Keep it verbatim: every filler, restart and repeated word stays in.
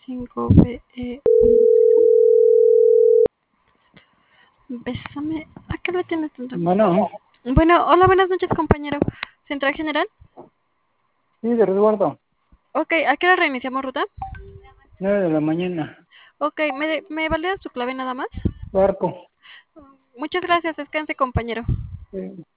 cinco B E Bésame. ¿A qué le tienes tanto? Bueno, Bueno, hola, buenas noches, compañero. ¿Central General? sí, de resguardo. Ok, ¿a qué hora reiniciamos ruta? Nueve de la mañana. Ok, ¿me, me valida su clave nada más? Barco. Muchas gracias, descanse, compañero. Sí.